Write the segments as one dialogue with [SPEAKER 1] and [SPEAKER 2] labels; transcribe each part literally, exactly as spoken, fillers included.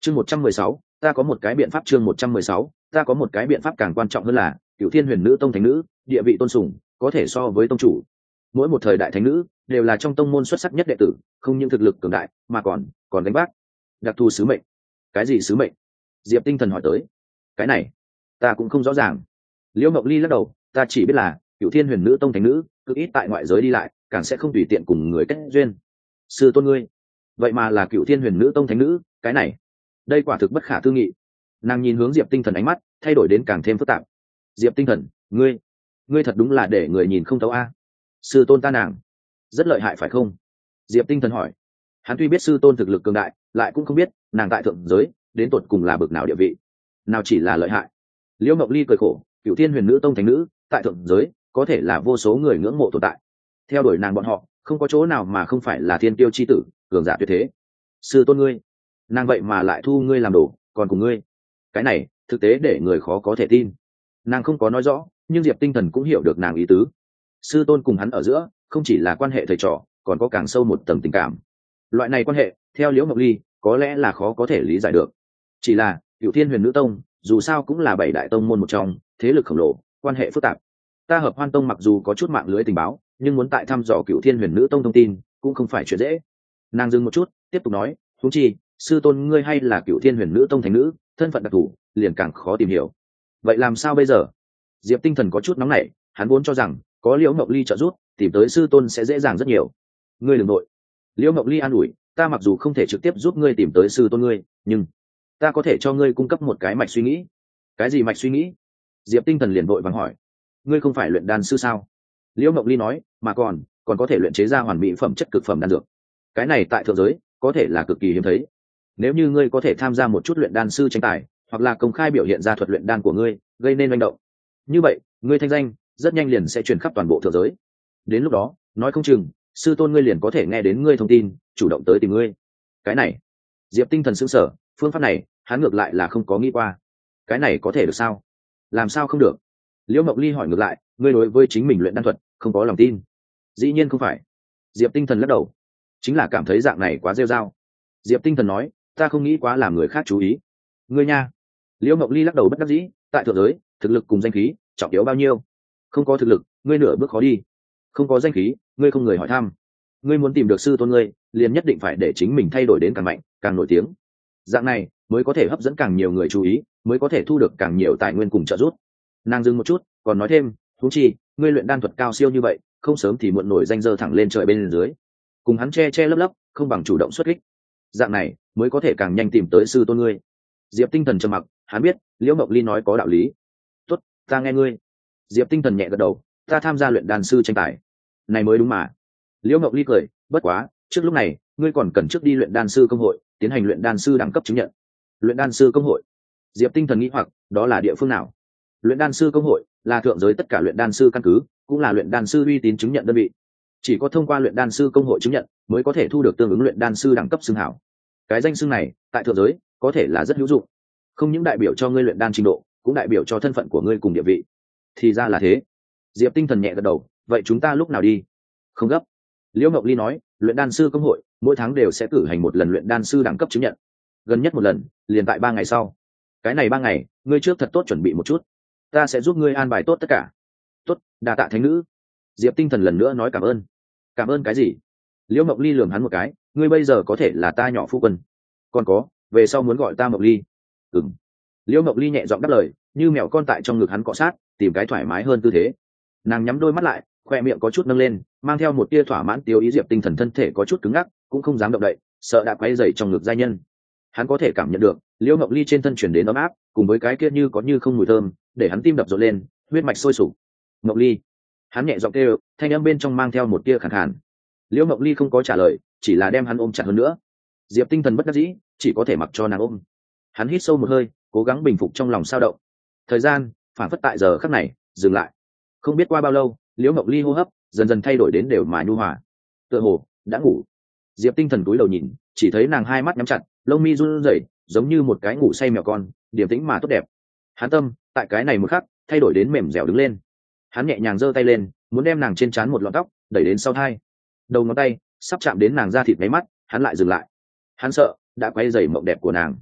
[SPEAKER 1] chương một trăm mười sáu ta có một cái biện pháp. chương một trăm mười sáu ta có một cái biện pháp càng quan trọng hơn là Cửu Thiên Huyền Nữ Tông thánh nữ, địa vị tôn sùng, có thể so với tông chủ. Mỗi một thời đại thánh nữ đều là trong tông môn xuất sắc nhất đệ tử, không những thực lực cường đại mà còn còn gánh vác đặc thù sứ mệnh. Cái gì sứ mệnh? Diệp Tinh Thần hỏi tới. Cái này ta cũng không rõ ràng. Liễu Mộng Ly lắc đầu, ta chỉ biết là Cửu Thiên Huyền Nữ Tông thánh nữ cực ít tại ngoại giới đi lại, càng sẽ không tùy tiện cùng người kết duyên. Sư tôn ngươi vậy mà là Cửu Thiên Huyền Nữ Tông thánh nữ, cái này đây quả thực bất khả tư nghị. Nàng nhìn hướng Diệp Tinh Thần, ánh mắt thay đổi đến càng thêm phức tạp. Diệp Tinh Thần, ngươi ngươi thật đúng là để người nhìn không thấu a. Sư tôn ta nàng rất lợi hại phải không? Diệp Tinh Thần hỏi. Hắn tuy biết sư tôn thực lực cường đại, lại cũng không biết nàng tại thượng giới đến tột cùng là bậc nào địa vị. Nào chỉ là lợi hại. Liễu Mộng Ly cười khổ, Cửu Thiên Huyền Nữ Tông thánh nữ tại thượng giới có thể là vô số người ngưỡng mộ tồn tại. Theo đuổi nàng bọn họ không có chỗ nào mà không phải là thiên tiêu chi tử, cường giả tuyệt thế. Sư tôn ngươi, nàng vậy mà lại thu ngươi làm đồ, còn cùng ngươi, cái này thực tế để người khó có thể tin. Nàng không có nói rõ, nhưng Diệp Tinh Thần cũng hiểu được nàng ý tứ. Sư tôn cùng hắn ở giữa không chỉ là quan hệ thầy trò, còn có càng sâu một tầng tình cảm. Loại này quan hệ theo Liễu Mộng Ly có lẽ là khó có thể lý giải được. Chỉ là Cửu Thiên Huyền Nữ Tông dù sao cũng là bảy đại tông môn một trong, thế lực khổng lồ, quan hệ phức tạp. Ta Hợp Hoan Tông mặc dù có chút mạng lưới tình báo, nhưng muốn tại thăm dò Cửu Thiên Huyền Nữ Tông thông tin cũng không phải chuyện dễ. Nàng dừng một chút, tiếp tục nói, huống chi sư tôn ngươi hay là Cửu Thiên Huyền Nữ Tông thánh nữ, thân phận đặc thù liền càng khó tìm hiểu. Vậy làm sao bây giờ? Diệp Tinh Thần có chút nóng nảy, hắn vốn cho rằng có Liễu Mộng Ly trợ giúp, tìm tới sư tôn sẽ dễ dàng rất nhiều. Ngươi đừng nội. Liễu Mộng Ly an ủi, ta mặc dù không thể trực tiếp giúp ngươi tìm tới sư tôn ngươi, nhưng ta có thể cho ngươi cung cấp một cái mạch suy nghĩ. Cái gì mạch suy nghĩ? Diệp Tinh Thần liền vội vàng hỏi. Ngươi không phải luyện đan sư sao? Liễu Mộng Ly nói, mà còn còn có thể luyện chế ra hoàn mỹ phẩm chất cực phẩm đan dược. Cái này tại thượng giới có thể là cực kỳ hiếm thấy. Nếu như ngươi có thể tham gia một chút luyện đan sư tranh tài, hoặc là công khai biểu hiện ra thuật luyện đan của ngươi, gây nên manh động, như vậy ngươi thanh danh rất nhanh liền sẽ truyền khắp toàn bộ thượng giới. Đến lúc đó nói không chừng sư tôn ngươi liền có thể nghe đến ngươi thông tin, chủ động tới tìm ngươi. Cái này Diệp Tinh Thần sững sờ, phương pháp này hắn ngược lại là không có nghĩ qua. Cái này có thể được sao? Làm sao không được? Liễu Mộng Ly hỏi ngược lại, ngươi đối với chính mình luyện đan thuật không có lòng tin? Dĩ nhiên không phải. Diệp Tinh Thần lắc đầu, chính là cảm thấy dạng này quá rêu rao. Diệp Tinh Thần nói, ta không nghĩ quá làm người khác chú ý. Ngươi nha. Liễu Mộng Ly lắc đầu bất đắc dĩ, tại thượng giới thực lực cùng danh khí trọng yếu bao nhiêu? Không có thực lực ngươi nửa bước khó đi, không có danh khí ngươi không người hỏi thăm. Ngươi muốn tìm được sư tôn ngươi, liền nhất định phải để chính mình thay đổi đến càng mạnh, càng nổi tiếng. Dạng này mới có thể hấp dẫn càng nhiều người chú ý, mới có thể thu được càng nhiều tài nguyên cùng trợ giúp. Nàng dừng một chút, còn nói thêm, huống chi ngươi luyện đan thuật cao siêu như vậy, không sớm thì muộn nổi danh dơ thẳng lên trời bên dưới. Cùng hắn che che lấp lấp, không bằng chủ động xuất kích. Dạng này mới có thể càng nhanh tìm tới sư tôn ngươi. Diệp Tinh Thần trầm mặc, hắn biết Liễu Mộng Ly nói có đạo lý. Tốt, ta nghe ngươi. Diệp Tinh Thần nhẹ gật đầu, ta tham gia luyện đan sư tranh tài, này mới đúng mà. Liễu Mộng Ly cười, bất quá trước lúc này ngươi còn cần trước đi luyện đan sư công hội tiến hành luyện đan sư đẳng cấp chứng nhận. Luyện đan sư công hội? Diệp Tinh Thần nghĩ hoặc, đó là địa phương nào? Luyện đan sư công hội là thượng giới tất cả luyện đan sư căn cứ, cũng là luyện đan sư uy tín chứng nhận đơn vị. Chỉ có thông qua luyện đan sư công hội chứng nhận mới có thể thu được tương ứng luyện đan sư đẳng cấp xưng hảo. Cái danh xưng này tại thượng giới có thể là rất hữu dụng, không những đại biểu cho ngươi luyện đan trình độ, cũng đại biểu cho thân phận của ngươi cùng địa vị. Thì ra là thế. Diệp Tinh Thần nhẹ gật đầu, vậy chúng ta lúc nào đi? Không gấp. Liễu Mộng Ly nói, luyện đan sư công hội mỗi tháng đều sẽ cử hành một lần luyện đan sư đẳng cấp chứng nhận, gần nhất một lần liền tại ba ngày sau. Cái này ba ngày ngươi trước thật tốt chuẩn bị một chút, ta sẽ giúp ngươi an bài tốt tất cả. Tốt, đa tạ thánh nữ. Diệp Tinh Thần lần nữa nói cảm ơn. Cảm ơn cái gì? Liễu Mộng Ly lườm hắn một cái, ngươi bây giờ có thể là ta nhỏ phu quân, còn có về sau muốn gọi ta Mộng Ly. Ừm. Liễu Mộng Ly nhẹ giọng đáp lời, như mèo con tại trong ngực hắn cọ sát, tìm cái thoải mái hơn tư thế. Nàng nhắm đôi mắt lại, khoe miệng có chút nâng lên, mang theo một tia thỏa mãn tiêu ý. Diệp Tinh Thần thân thể có chút cứng ngắc, cũng không dám động đậy, sợ đã quấy rầy trong ngực giai nhân. Hắn có thể cảm nhận được Liễu Mộng Ly trên thân truyền đến ấm áp, cùng với cái kia như có như không mùi thơm, để hắn tim đập rộn lên, huyết mạch sôi sục. Mộng Ly. Hắn nhẹ giọng kêu, thanh âm bên trong mang theo một tia khàn khàn. Liễu Mộng Ly không có trả lời, chỉ là đem hắn ôm chặt hơn nữa. Diệp Tinh Thần bất đắc dĩ, chỉ có thể mặc cho nàng ôm. Hắn hít sâu một hơi, cố gắng bình phục trong lòng sao động. Thời gian phản phất tại giờ khắc này dừng lại. Không biết qua bao lâu, Liễu Mộng Ly hô hấp dần dần thay đổi đến đều mà nhu hòa, tựa hồ đã ngủ. Diệp Tinh Thần cúi đầu nhìn, chỉ thấy nàng hai mắt nhắm chặt, lông mi run rẩy, giống như một cái ngủ say mèo con, điềm tĩnh mà tốt đẹp. Hắn tâm tại cái này một khắc thay đổi đến mềm dẻo đứng lên. Hắn nhẹ nhàng giơ tay lên, muốn đem nàng trên trán một lọn tóc đẩy đến sau tai. Đầu ngón tay sắp chạm đến nàng da thịt mấy mắt, hắn lại dừng lại. Hắn sợ đã quấy rầy mộng đẹp của nàng.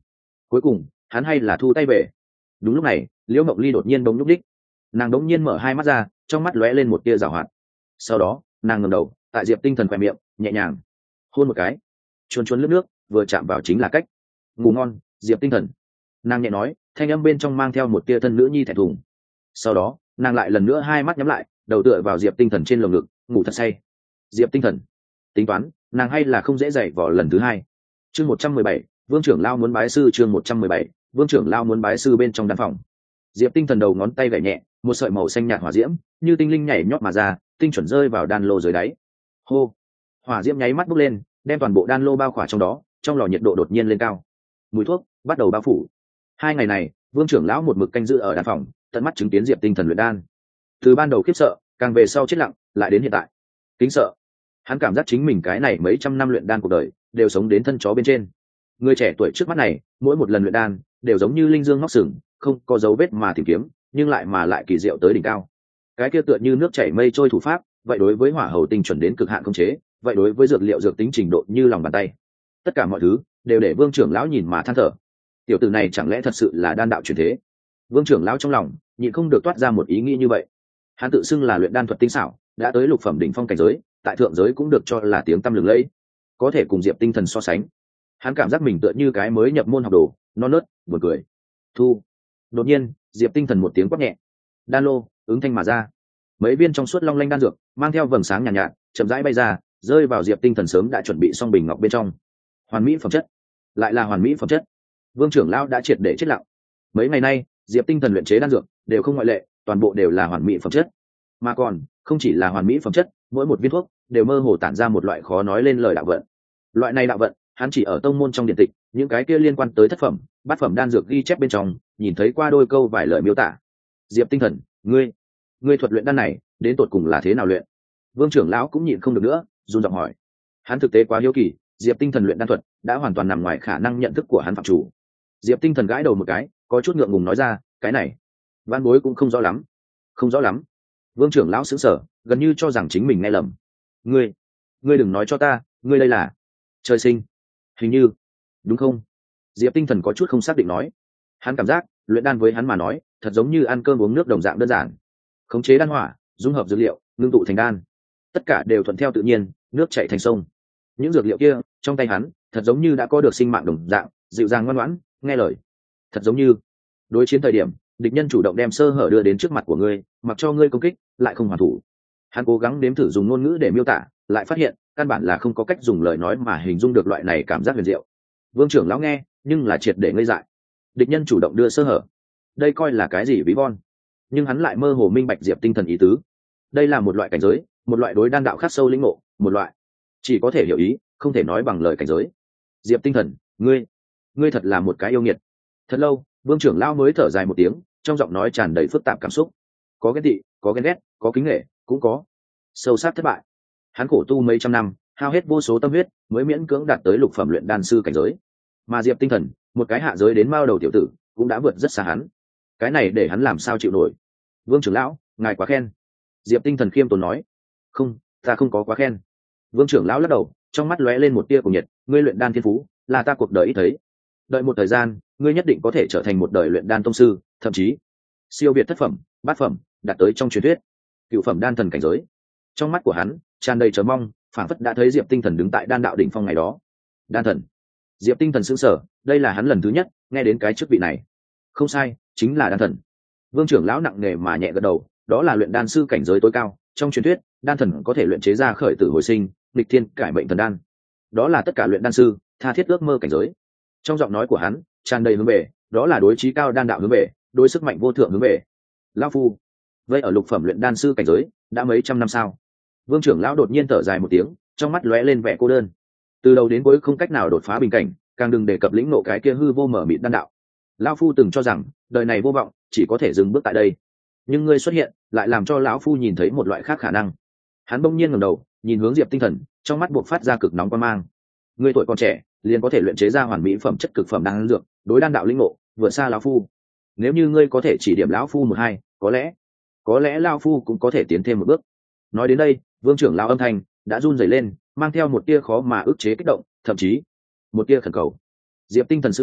[SPEAKER 1] cuối cùng hắn hay là thu tay về. Đúng lúc này liễu mộng ly đột nhiên bỗng nhúc đích, nàng đống nhiên mở hai mắt ra, trong mắt lóe lên một tia giảo hoạt. Sau đó nàng ngẩng đầu, tại Diệp Tinh Thần khoe miệng nhẹ nhàng hôn một cái, chuồn chuồn lướt nước, vừa chạm vào chính là cách. Ngủ ngon Diệp Tinh Thần, nàng nhẹ nói, thanh âm bên trong mang theo một tia thân nữ nhi thẹn thùng. Sau đó nàng lại lần nữa hai mắt nhắm lại, đầu tựa vào Diệp Tinh Thần trên lồng ngực, ngủ thật say. Diệp Tinh Thần tính toán nàng hay là không dễ dậy vỏ lần thứ hai. Chương một trăm mười bảy, Vương trưởng lao muốn bái sư. Chương một trăm mười bảy, Vương trưởng lao muốn bái sư. Bên trong đan phòng, Diệp Tinh Thần đầu ngón tay gảy nhẹ, một sợi màu xanh nhạt hỏa diễm như tinh linh nhảy nhót mà ra, tinh chuẩn rơi vào đan lô dưới đáy. Hô, hỏa diễm nháy mắt bốc lên, đem toàn bộ đan lô bao khỏa trong đó, trong lò nhiệt độ đột nhiên lên cao, mùi thuốc bắt đầu bao phủ. Hai ngày này Vương trưởng lão một mực canh giữ ở đan phòng, tận mắt chứng kiến Diệp Tinh Thần luyện đan. Từ ban đầu khiếp sợ, càng về sau chết lặng, lại đến hiện tại kính sợ. Hắn cảm giác chính mình cái này mấy trăm năm luyện đan cuộc đời đều sống đến thân chó bên trên. Người trẻ tuổi trước mắt này mỗi một lần luyện đan đều giống như linh dương ngóc sừng, không có dấu vết mà tìm kiếm, nhưng lại mà lại kỳ diệu tới đỉnh cao. Cái kia tựa như nước chảy mây trôi thủ pháp, vậy đối với hỏa hầu tinh chuẩn đến cực hạn khống chế, vậy đối với dược liệu dược tính trình độ như lòng bàn tay. Tất cả mọi thứ đều để Vương trưởng lão nhìn mà than thở. Tiểu tử này chẳng lẽ thật sự là đan đạo truyền thế? Vương trưởng lão trong lòng nhịn không được toát ra một ý nghĩ như vậy. Hắn tự xưng là luyện đan thuật tinh xảo, đã tới lục phẩm đỉnh phong cảnh giới, tại thượng giới cũng được cho là tiếng tăm lừng lẫy, có thể cùng Diệp Tinh Thần so sánh. Hắn cảm giác mình tựa như cái mới nhập môn học đồ, non nớt, buồn cười. Thu. Đột nhiên, Diệp Tinh Thần một tiếng quát nhẹ, đan lô ứng thanh mà ra. Mấy viên trong suốt long lanh đan dược mang theo vầng sáng nhàn nhạt, nhạt chậm rãi bay ra, rơi vào Diệp Tinh Thần sớm đã chuẩn bị xong bình ngọc bên trong. Hoàn mỹ phẩm chất, lại là hoàn mỹ phẩm chất. Vương trưởng lão đã triệt để chết lặng. Mấy ngày nay Diệp Tinh Thần luyện chế đan dược đều không ngoại lệ, toàn bộ đều là hoàn mỹ phẩm chất. Mà còn không chỉ là hoàn mỹ phẩm chất, mỗi một viên thuốc đều mơ hồ tản ra một loại khó nói lên lời đạo vận. Loại này đạo vận hắn chỉ ở tông môn trong điện tịch, những cái kia liên quan tới thất phẩm bát phẩm đan dược ghi chép bên trong nhìn thấy qua đôi câu vài lời miêu tả. Diệp Tinh Thần, ngươi ngươi thuật luyện đan này đến tột cùng là thế nào luyện? Vương trưởng lão cũng nhịn không được nữa, run giọng hỏi. Hắn thực tế quá hiếu kỳ, Diệp Tinh Thần luyện đan thuật đã hoàn toàn nằm ngoài khả năng nhận thức của hắn phạm chủ. Diệp Tinh Thần gãi đầu một cái, có chút ngượng ngùng nói ra, cái này văn bối cũng không rõ lắm. Không rõ lắm? Vương trưởng lão sững sờ, gần như cho rằng chính mình nghe lầm. Ngươi, ngươi đừng nói cho ta, ngươi đây là trời sinh? Hình như, đúng không? Diệp Tinh Thần có chút không xác định nói. Hắn cảm giác luyện đan với hắn mà nói thật giống như ăn cơm uống nước đồng dạng đơn giản. Khống chế đan hỏa, dung hợp dược liệu, ngưng tụ thành đan, tất cả đều thuận theo tự nhiên, nước chảy thành sông. Những dược liệu kia trong tay hắn thật giống như đã có được sinh mạng đồng dạng, dịu dàng ngoan ngoãn, nghe lời. Thật giống như đối chiến thời điểm địch nhân chủ động đem sơ hở đưa đến trước mặt của ngươi, mặc cho ngươi công kích lại không hoàn thủ. Hắn cố gắng nếm thử dùng ngôn ngữ để miêu tả, lại phát hiện căn bản là không có cách dùng lời nói mà hình dung được loại này cảm giác huyền diệu. Vương trưởng lão nghe nhưng là triệt để ngây dại. Địch nhân chủ động đưa sơ hở, đây coi là cái gì ví von? Nhưng hắn lại mơ hồ minh bạch Diệp Tinh Thần ý tứ. Đây là một loại cảnh giới, một loại đối đan đạo khắc sâu lĩnh ngộ, một loại chỉ có thể hiểu ý, không thể nói bằng lời cảnh giới. Diệp Tinh Thần, ngươi ngươi thật là một cái yêu nghiệt. Thật lâu Vương trưởng lão mới thở dài một tiếng, trong giọng nói tràn đầy phức tạp cảm xúc. Có ghen tị, có ghen ghét, có kính nể, cũng có sâu sắc thất bại. Hắn khổ tu mấy trăm năm, hao hết vô số tâm huyết mới miễn cưỡng đạt tới lục phẩm luyện đan sư cảnh giới. Mà Diệp Tinh Thần, một cái hạ giới đến mao đầu tiểu tử, cũng đã vượt rất xa hắn. Cái này để hắn làm sao chịu nổi? Vương trưởng lão, ngài quá khen. Diệp Tinh Thần khiêm tốn nói. Không, ta không có quá khen. Vương trưởng lão lắc đầu, trong mắt lóe lên một tia cùng nhiệt. Ngươi luyện đan thiên phú là ta cuộc đời ít thấy. Đợi một thời gian, ngươi nhất định có thể trở thành một đời luyện đan tông sư, thậm chí siêu việt thất phẩm bát phẩm, đạt tới trong truyền thuyết cựu phẩm đan thần cảnh giới. Trong mắt của hắn tràn đầy chờ mong, phảng phất đã thấy Diệp Tinh Thần đứng tại đan đạo đỉnh phong ngày đó. Đan thần? Diệp Tinh Thần sững sờ, đây là hắn lần thứ nhất nghe đến cái chức vị này. Không sai, chính là đan thần. Vương trưởng lão nặng nề mà nhẹ gật đầu, đó là luyện đan sư cảnh giới tối cao. Trong truyền thuyết đan thần có thể luyện chế ra khởi tử hồi sinh, nghịch thiên cải mệnh thần đan. Đó là tất cả luyện đan sư tha thiết ước mơ cảnh giới. Trong giọng nói của hắn tràn đầy hướng về, đó là đối chí cao đan đạo hướng về, đối sức mạnh vô thượng hướng về. Lão phu vậy ở lục phẩm luyện đan sư cảnh giới đã mấy trăm năm sao? Vương trưởng lão đột nhiên thở dài một tiếng, trong mắt lóe lên vẻ cô đơn. Từ đầu đến cuối không cách nào đột phá bình cảnh, càng đừng đề cập lĩnh ngộ cái kia hư vô mở mịt đan đạo. Lão phu từng cho rằng đời này vô vọng, chỉ có thể dừng bước tại đây. Nhưng ngươi xuất hiện lại làm cho lão phu nhìn thấy một loại khác khả năng. Hắn bỗng nhiên ngẩng đầu, nhìn hướng Diệp Tinh Thần, trong mắt buộc phát ra cực nóng quan mang. Ngươi tuổi còn trẻ, liền có thể luyện chế ra hoàn mỹ phẩm chất cực phẩm đan dược, đối đan đạo lĩnh ngộ vượt xa lão phu. Nếu như ngươi có thể chỉ điểm lão phu một hai, có lẽ có lẽ lão phu cũng có thể tiến thêm một bước. Nói đến đây, Vương trưởng lão âm thanh đã run rẩy lên, mang theo một tia khó mà ức chế kích động, thậm chí một tia khẩn cầu. Diệp Tinh Thần sững sờ,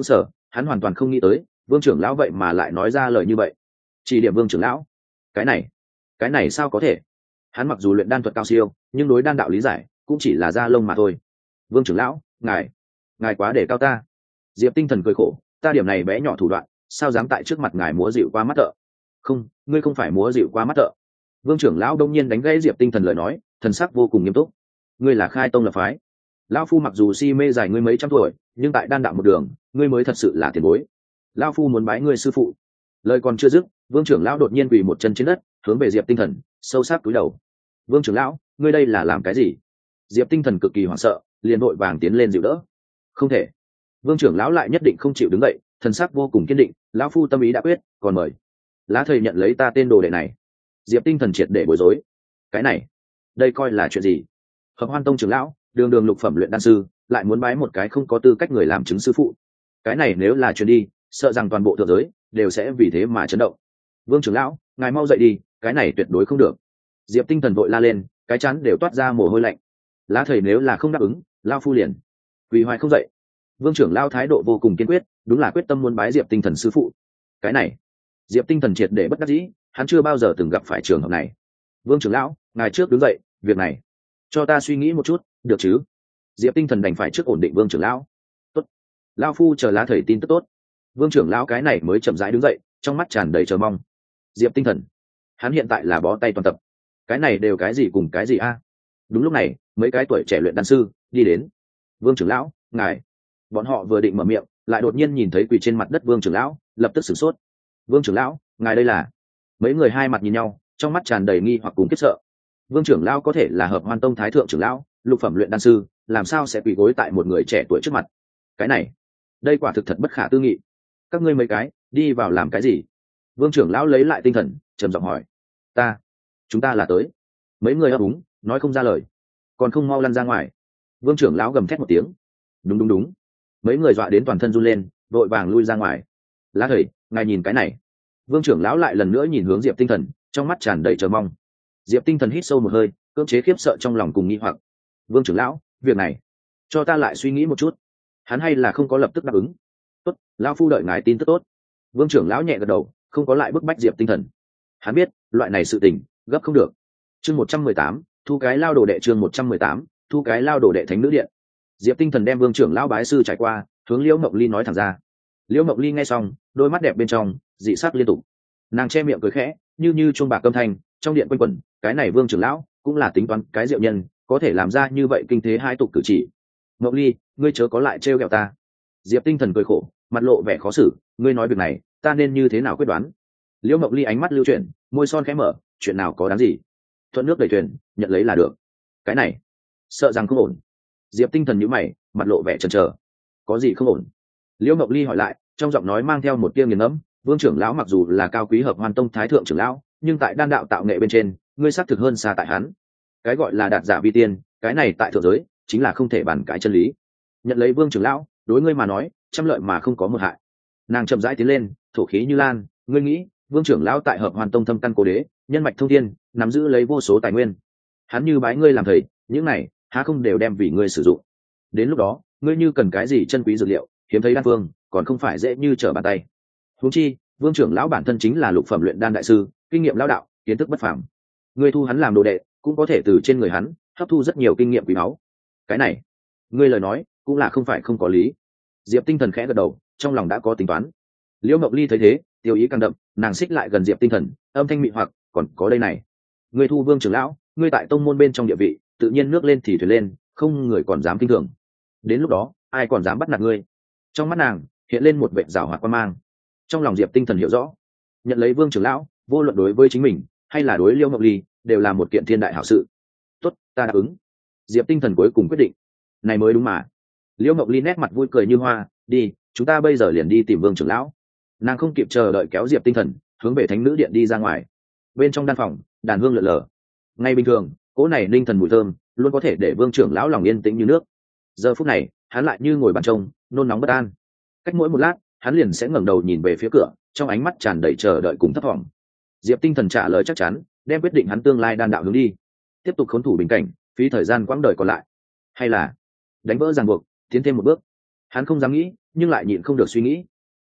[SPEAKER 1] hắn hoàn toàn không nghĩ tới vương trưởng lão vậy mà lại nói ra lời như vậy. Chỉ điểm vương trưởng lão, cái này cái này sao có thể? Hắn mặc dù luyện đan thuật cao siêu, nhưng đối đan đạo lý giải cũng chỉ là da lông mà thôi. Vương trưởng lão, ngài ngài quá để cao ta. Diệp Tinh Thần cười khổ, ta điểm này bé nhỏ thủ đoạn, sao dám tại trước mặt ngài múa dịu qua mắt thợ? Không, ngươi không phải múa dịu qua mắt thợ. Vương trưởng lão đông nhiên đánh gãy Diệp Tinh Thần lời nói, thần sắc vô cùng nghiêm túc. Ngươi là khai tông lập phái, lão phu mặc dù si mê dài ngươi mấy trăm tuổi, nhưng tại đan đạo một đường, ngươi mới thật sự là tiền bối. Lão phu muốn bái ngươi sư phụ. Lời còn chưa dứt, Vương trưởng lão đột nhiên quỳ một chân trên đất, hướng về Diệp Tinh Thần sâu sắc cúi đầu. Vương trưởng lão, ngươi đây là làm cái gì? Diệp Tinh Thần cực kỳ hoảng sợ, liền vội vàng tiến lên dịu đỡ. Không thể. Vương trưởng lão lại nhất định không chịu đứng dậy, thần sắc vô cùng kiên định, lão phu tâm ý đã quyết, còn mời lá thầy nhận lấy ta tên đồ đệ này. Diệp Tinh Thần triệt để bối rối. Cái này, đây coi là chuyện gì? Hợp Hoan Tông trưởng lão, đường đường lục phẩm luyện đan sư, lại muốn bái một cái không có tư cách người làm chứng sư phụ. Cái này nếu là truyền đi, sợ rằng toàn bộ thượng giới đều sẽ vì thế mà chấn động. Vương trưởng lão, ngài mau dậy đi, cái này tuyệt đối không được. Diệp Tinh Thần vội la lên, cái chán đều toát ra mồ hôi lạnh. Lá thầy nếu là không đáp ứng, lão phu liền vì hoài không dậy. Vương trưởng lão thái độ vô cùng kiên quyết, đúng là quyết tâm muốn bái Diệp Tinh Thần sư phụ. Cái này, Diệp Tinh Thần triệt để bất đắc dĩ, hắn chưa bao giờ từng gặp phải trường hợp này. Vương trưởng lão, ngài trước đứng dậy, việc này cho ta suy nghĩ một chút, được chứ? Diệp Tinh Thần đành phải trước ổn định Vương trưởng lão. Tốt, lão phu chờ lá thầy tin tức tốt. Vương trưởng lão cái này mới chậm rãi đứng dậy, trong mắt tràn đầy chờ mong. Diệp Tinh Thần, hắn hiện tại là bó tay toàn tập. Cái này đều cái gì cùng cái gì a? Đúng lúc này, mấy cái tuổi trẻ luyện đan sư đi đến. Vương trưởng lão, ngài. Bọn họ vừa định mở miệng, lại đột nhiên nhìn thấy quỳ trên mặt đất Vương trưởng lão, lập tức sửng sốt. Vương trưởng lão, ngài đây là? Mấy người hai mặt nhìn nhau, trong mắt tràn đầy nghi hoặc cùng khiếp sợ. Vương trưởng lão có thể là Hợp Hoan Tông thái thượng trưởng lão, lục phẩm luyện đan sư, làm sao sẽ quỳ gối tại một người trẻ tuổi trước mặt? Cái này, đây quả thực thật bất khả tư nghị. Các ngươi mấy cái, đi vào làm cái gì? Vương trưởng lão lấy lại tinh thần, trầm giọng hỏi. Ta, chúng ta là tới. Mấy người ấp úng, nói không ra lời, còn không mau lăn ra ngoài. Vương trưởng lão gầm thét một tiếng. Đúng đúng đúng. Mấy người dọa đến toàn thân run lên, vội vàng lui ra ngoài. Lá thầy, ngài nhìn cái này. Vương trưởng lão lại lần nữa nhìn hướng Diệp Tinh Thần, trong mắt tràn đầy chờ mong. Diệp Tinh Thần hít sâu một hơi, cưỡng chế khiếp sợ trong lòng cùng nghi hoặc. Vương trưởng lão, việc này cho ta lại suy nghĩ một chút. Hắn hay là không có lập tức đáp ứng. Tốt, lão phu đợi ngài tin tức tốt. Vương trưởng lão nhẹ gật đầu, không có lại bức bách Diệp Tinh Thần. Hắn biết, loại này sự tình gấp không được. Chương một trăm mười tám, thu cái lao đồ đệ. Chương một trăm mười tám, thu cái lao đồ đệ thánh nữ điện. Diệp Tinh Thần đem Vương trưởng lão bái sư trải qua, hướng Liễu Mộng Ly nói thẳng ra. Liễu Mộng Ly nghe xong, đôi mắt đẹp bên trong dị sắc liên tục. Nàng che miệng cười khẽ, như như chuông bạc âm thanh trong điện quanh quẩn. Cái này Vương trưởng lão cũng là tính toán cái diệu nhân, có thể làm ra như vậy kinh thế hai tục cử chỉ. Mộng Ly, ngươi chớ có lại trêu ghẹo ta. Diệp Tinh Thần cười khổ, mặt lộ vẻ khó xử. Ngươi nói việc này, ta nên như thế nào quyết đoán? Liễu Mộng Ly ánh mắt lưu chuyển, môi son khẽ mở, chuyện nào có đáng gì, thuận nước đẩy thuyền, nhận lấy là được. Cái này, sợ rằng không ổn. Diệp Tinh Thần nhíu mày, mặt lộ vẻ chần chờ. Có gì không ổn? Liễu Mộng Ly hỏi lại, trong giọng nói mang theo một tia nghiền ngẫm. Vương trưởng lão mặc dù là cao quý Hợp Hoan Tông thái thượng trưởng lão, nhưng tại đan đạo tạo nghệ bên trên, ngươi xác thực hơn xa tại hắn. Cái gọi là đạt giả vi tiên, cái này tại thượng giới chính là không thể bàn cãi chân lý. Nhận lấy Vương trưởng lão, đối ngươi mà nói, trăm lợi mà không có một hại. Nàng chậm rãi tiến lên, thổ khí như lan. Ngươi nghĩ, Vương trưởng lão tại Hợp Hoan Tông thâm căn cố đế, nhân mạch thông thiên, nắm giữ lấy vô số tài nguyên. Hắn như bái ngươi làm thầy, những này há không đều đem vì ngươi sử dụng? Đến lúc đó, ngươi như cần cái gì chân quý dược liệu, hiếm thấy đan phương, còn không phải dễ như trở bàn tay. Huống chi, Vương trưởng lão bản thân chính là lục phẩm luyện đan đại sư, kinh nghiệm lão đạo, kiến thức bất phàm. Ngươi thu hắn làm đồ đệ, cũng có thể từ trên người hắn hấp thu rất nhiều kinh nghiệm quý báu. Cái này, ngươi lời nói cũng là không phải không có lý. Diệp Tinh Thần khẽ gật đầu, trong lòng đã có tính toán. Liễu Mộng Ly thấy thế, tiêu ý càng đậm, nàng xích lại gần Diệp Tinh Thần, âm thanh mị hoặc, còn có đây này. Ngươi thu Vương trưởng lão, ngươi tại tông môn bên trong địa vị, tự nhiên nước lên thì thuyền lên, không người còn dám kinh thường. Đến lúc đó, ai còn dám bắt nạt ngươi? Trong mắt nàng hiện lên một vệt giảo hoạt quan mang. Trong lòng Diệp Tinh Thần hiểu rõ, nhận lấy Vương trưởng lão, vô luận đối với chính mình hay là đối Liễu Mộng Ly, đều là một kiện thiên đại hảo sự. Tốt, ta đáp ứng. Diệp Tinh Thần cuối cùng quyết định. Này mới đúng mà. Liễu Mộng Ly nét mặt vui cười như hoa. Đi, chúng ta bây giờ liền đi tìm Vương trưởng lão. Nàng không kịp chờ đợi kéo Diệp Tinh Thần hướng về thánh nữ điện đi ra ngoài. Bên trong đan phòng, đàn hương lượn lờ. Ngay bình thường, cỗ này linh thần mùi thơm luôn có thể để Vương trưởng lão lòng yên tĩnh như nước. Giờ phút này, hắn lại như ngồi bàn trông, nôn nóng bất an. Cách mỗi một lát, hắn liền sẽ ngẩng đầu nhìn về phía cửa, trong ánh mắt tràn đầy chờ đợi cùng thấp thỏm. Diệp Tinh Thần trả lời chắc chắn, đem quyết định hắn tương lai đan đạo hướng đi. Tiếp tục khốn thủ bình cảnh, phí thời gian quãng đời còn lại, hay là đánh vỡ ràng buộc, tiến thêm một bước. Hắn không dám nghĩ, nhưng lại nhịn không được suy nghĩ.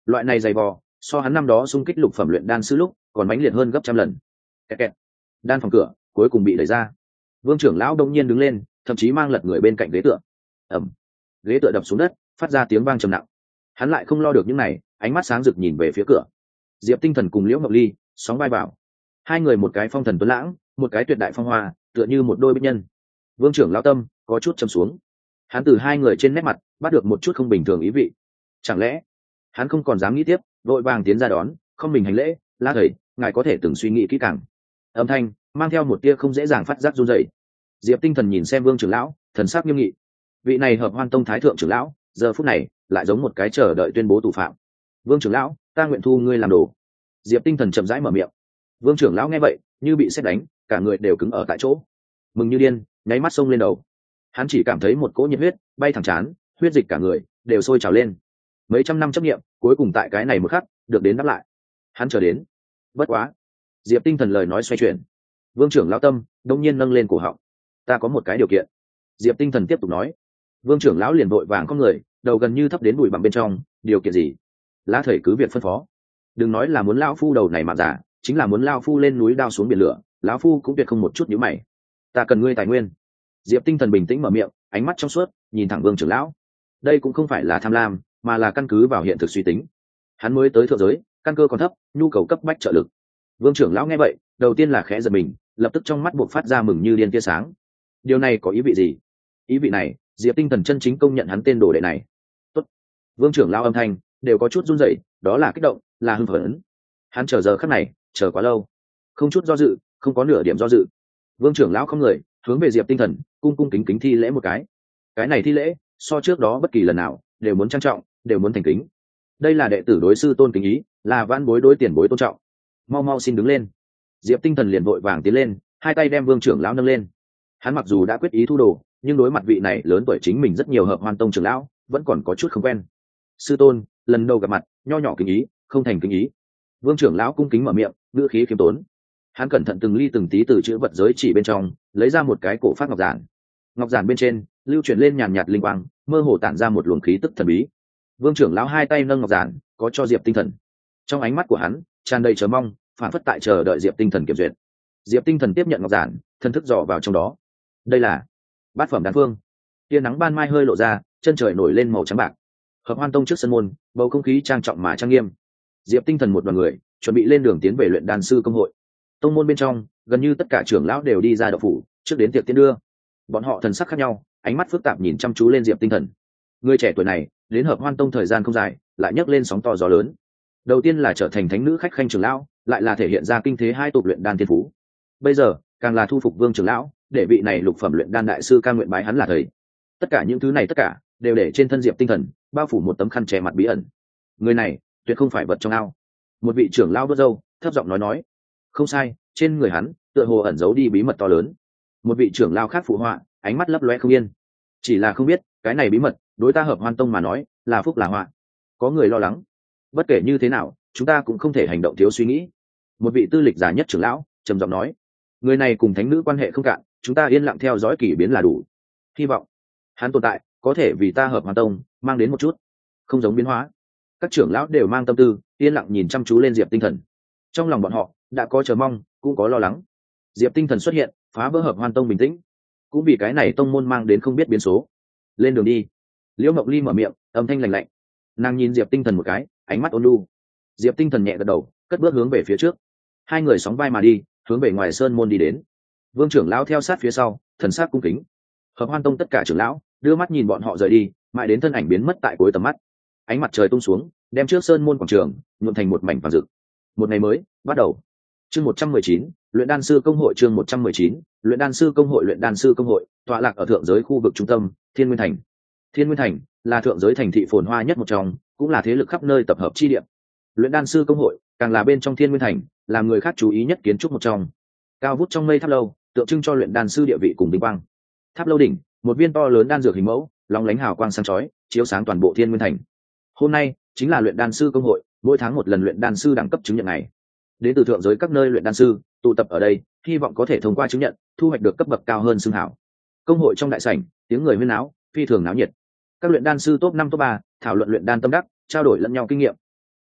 [SPEAKER 1] loại này dày vò so hắn năm đó xung kích lục phẩm luyện đan sư lúc còn mãnh liệt hơn gấp trăm lần. Kẹt kẹt. Đan phòng cửa cuối cùng bị đẩy ra. Vương trưởng lão đông nhiên đứng lên, thậm chí mang lật người bên cạnh ghế tựa. Ẩm. Ghế tựa đập xuống đất, phát ra tiếng vang trầm nặng. Hắn lại không lo được những này, ánh mắt sáng rực nhìn về phía cửa. Diệp Tinh Thần cùng Liễu Ngọc Ly sóng vai vào. Hai người một cái phong thần tuấn lãng, một cái tuyệt đại phong hoa, tựa như một đôi bích nhân. Vương trưởng lão tâm có chút trầm xuống. Hắn từ hai người trên nét mặt bắt được một chút không bình thường ý vị. Chẳng lẽ hắn không còn dám nghĩ tiếp, vội vàng tiến ra đón, không mình hành lễ, "La thầy, ngài có thể từng suy nghĩ kỹ càng." Âm thanh mang theo một tia không dễ dàng phát giác run rẩy. Diệp Tinh Thần nhìn xem Vương trưởng lão, thần sắc nghiêm nghị. Vị này Hợp Hoan Tông thái thượng trưởng lão, giờ phút này lại giống một cái chờ đợi tuyên bố tù phạm. "Vương trưởng lão, ta nguyện thu ngươi làm đồ." Diệp Tinh Thần chậm rãi mở miệng. Vương trưởng lão nghe vậy, như bị sét đánh, cả người đều cứng ở tại chỗ. Mừng như điên, nháy mắt xông lên đầu. Hắn chỉ cảm thấy một cỗ nhiệt huyết bay thẳng trán, huyết dịch cả người đều sôi trào lên. Mấy trăm năm chấp nghiệm, cuối cùng tại cái này một khắc được đến đáp lại. Hắn chờ đến. Bất quá, Diệp Tinh Thần lời nói xoay chuyển. Vương trưởng lão tâm đông nhiên nâng lên cổ họng. "Ta có một cái điều kiện." Diệp Tinh Thần tiếp tục nói. Vương trưởng lão liền vội vàng con người, đầu gần như thấp đến bụi bặm bên trong. "Điều kiện gì?" "Lá thầy cứ việc phân phó. Đừng nói là muốn lão phu đầu này mà giả, chính là muốn lão phu lên núi đao xuống biển lửa, lão phu cũng tuyệt không một chút nhíu mày. Ta cần ngươi tài nguyên." Diệp Tinh Thần bình tĩnh mở miệng, ánh mắt trong suốt nhìn thẳng Vương trưởng lão. Đây cũng không phải là tham lam, mà là căn cứ vào hiện thực suy tính. Hắn mới tới thượng giới, căn cơ còn thấp, nhu cầu cấp bách trợ lực. Vương trưởng lão nghe vậy, đầu tiên là khẽ giật mình, lập tức trong mắt buộc phát ra mừng như điên tia sáng. Điều này có ý vị gì? Ý vị này, Diệp Tinh Thần chân chính công nhận hắn tên đồ đệ này. Tốt. Vương trưởng lão âm thanh đều có chút run rẩy, đó là kích động, là hưng phấn. Hắn chờ giờ khắc này, chờ quá lâu, không chút do dự, không có nửa điểm do dự. Vương trưởng lão không người, hướng về Diệp Tinh Thần cung cung kính kính thi lễ một cái. Cái này thi lễ, so trước đó bất kỳ lần nào đều muốn trang trọng, đều muốn thành kính. Đây là đệ tử đối sư tôn kính ý, là vãn bối đối tiền bối tôn trọng. Mau mau xin đứng lên. Diệp Tinh Thần liền vội vàng tiến lên, hai tay đem Vương trưởng lão nâng lên. Hắn mặc dù đã quyết ý thu đồ, nhưng đối mặt vị này lớn tuổi chính mình rất nhiều Hợp Hoan Tông trưởng lão, vẫn còn có chút không quen. "Sư tôn, lần đầu gặp mặt, nho nhỏ kính ý, không thành kính ý." Vương trưởng lão cung kính mở miệng, ngữ khí khiêm tốn. Hắn cẩn thận từng ly từng tí từ chữ vật giới chỉ bên trong lấy ra một cái cổ phát ngọc giản. Ngọc giản bên trên lưu chuyển lên nhàn nhạt linh quang, mơ hồ tản ra một luồng khí tức thần bí. Vương trưởng lão hai tay nâng ngọc giản, có cho Diệp Tinh Thần. Trong ánh mắt của hắn tràn đầy chờ mong, phản phất tại chờ đợi Diệp Tinh Thần kiểm duyệt. Diệp Tinh Thần tiếp nhận ngọc giản, thân thức dò vào trong đó. Đây là bát phẩm đan phương. Tia nắng ban mai hơi lộ ra, chân trời nổi lên màu trắng bạc. Hợp Hoan Tông trước sân môn, bầu không khí trang trọng mà trang nghiêm. Diệp Tinh Thần một đoàn người chuẩn bị lên đường tiến về luyện đan sư công hội. Tông môn bên trong, gần như tất cả trưởng lão đều đi ra đậu phủ, trước đến tiệc tiến đưa. Bọn họ thần sắc khác nhau, ánh mắt phức tạp nhìn chăm chú lên Diệp Tinh Thần. Người trẻ tuổi này, đến Hợp Hoan Tông thời gian không dài, lại nhấc lên sóng to gió lớn. Đầu tiên là trở thành thánh nữ khách khanh trưởng lão, lại là thể hiện ra kinh thế hai tục luyện đan thiên phú. Bây giờ, càng là thu phục Vương trưởng lão, để vị này lục phẩm luyện đan đại sư ca nguyện bái hắn là thầy. Tất cả những thứ này tất cả đều để trên thân Diệp Tinh Thần bao phủ một tấm khăn che mặt bí ẩn. Người này, tuyệt không phải vật trong ao. Một vị trưởng lão vớt râu, thấp giọng nói nói. Không sai, trên người hắn tựa hồ ẩn giấu đi bí mật to lớn. Một vị trưởng lão khác phụ họa, ánh mắt lấp lóe không yên. Chỉ là không biết, cái này bí mật, đối ta Hợp Hoan Tông mà nói, là phúc là họa. Có người lo lắng. Bất kể như thế nào, chúng ta cũng không thể hành động thiếu suy nghĩ. Một vị tư lịch già nhất trưởng lão trầm giọng nói. Người này cùng thánh nữ quan hệ không cạn, chúng ta yên lặng theo dõi kỳ biến là đủ. Hy vọng hắn tồn tại có thể vì ta Hợp Hoan Tông mang đến một chút không giống biến hóa. Các trưởng lão đều mang tâm tư, yên lặng nhìn chăm chú lên Diệp Tinh Thần. Trong lòng bọn họ đã có chờ mong, cũng có lo lắng. Diệp Tinh Thần xuất hiện, phá vỡ Hợp Hoan Tông bình tĩnh, cũng vì cái này tông môn mang đến không biết biến số. Lên đường đi. Liễu Ngọc Ly mở miệng, âm thanh lạnh lạnh. Nàng nhìn Diệp Tinh Thần một cái, ánh mắt ôn nhu. Diệp Tinh Thần nhẹ gật đầu, cất bước hướng về phía trước. Hai người sóng vai mà đi, hướng về ngoài sơn môn đi đến. Vương trưởng lão theo sát phía sau, thần sắc cung kính. Hợp Hoan Tông tất cả trưởng lão đưa mắt nhìn bọn họ rời đi, mãi đến thân ảnh biến mất tại cuối tầm mắt. Ánh mặt trời tung xuống, đem trước sơn môn quảng trường nhuộm thành một mảnh vàng rực. Một ngày mới bắt đầu. Chương một trăm mười chín, luyện đan sư công hội. Chương một trăm mười chín, luyện đan sư công hội. Luyện đan sư công hội tọa lạc ở thượng giới khu vực trung tâm, Thiên Nguyên Thành. Thiên Nguyên Thành là thượng giới thành thị phồn hoa nhất một trong, cũng là thế lực khắp nơi tập hợp chi địa. Luyện đan sư công hội càng là bên trong Thiên Nguyên Thành, làm người khác chú ý nhất kiến trúc một trong. Cao vút trong mây tháp lâu, tượng trưng cho luyện đan sư địa vị cùng vinh quang. Tháp lâu đỉnh, một viên to lớn đan dược hình mẫu, lóng lánh hào quang sáng chói, chiếu sáng toàn bộ Thiên Nguyên Thành. Hôm nay chính là luyện đan sư công hội mỗi tháng một lần luyện đan sư đẳng cấp chứng nhận này. Đến từ thượng giới các nơi luyện đan sư tụ tập ở đây, hy vọng có thể thông qua chứng nhận, thu hoạch được cấp bậc cao hơn xưng hảo. Công hội trong đại sảnh, tiếng người huyên náo, phi thường náo nhiệt. Các luyện đan sư top năm top ba thảo luận luyện đan tâm đắc, trao đổi lẫn nhau kinh nghiệm.